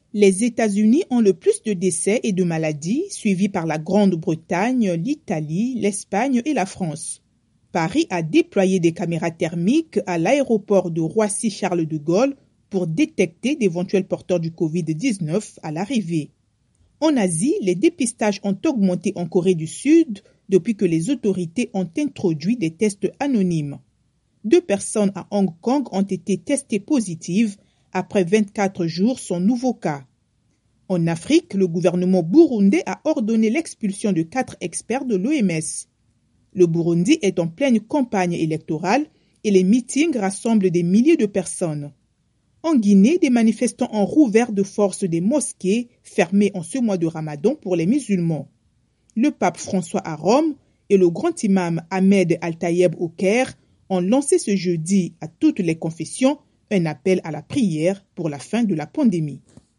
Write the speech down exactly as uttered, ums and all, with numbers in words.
Les États-Unis ont le plus de décès et de maladies, suivis par la Grande-Bretagne, l'Italie, l'Espagne et la France. Paris a déployé des caméras thermiques à l'aéroport de Roissy-Charles de Gaulle pour détecter d'éventuels porteurs du covid dix-neuf à l'arrivée. En Asie, les dépistages ont augmenté en Corée du Sud depuis que les autorités ont introduit des tests anonymes. Deux personnes à Hong Kong ont été testées positives après vingt-quatre jours sans nouveau cas. En Afrique, le gouvernement burundais a ordonné l'expulsion de quatre experts de l'O M S. Le Burundi est en pleine campagne électorale et les meetings rassemblent des milliers de personnes. En Guinée, des manifestants ont rouvert de force des mosquées fermées en ce mois de Ramadan pour les musulmans. Le pape François à Rome et le grand imam Ahmed Al-Tayeb au Caire ont lancé ce jeudi à toutes les confessions un appel à la prière pour la fin de la pandémie.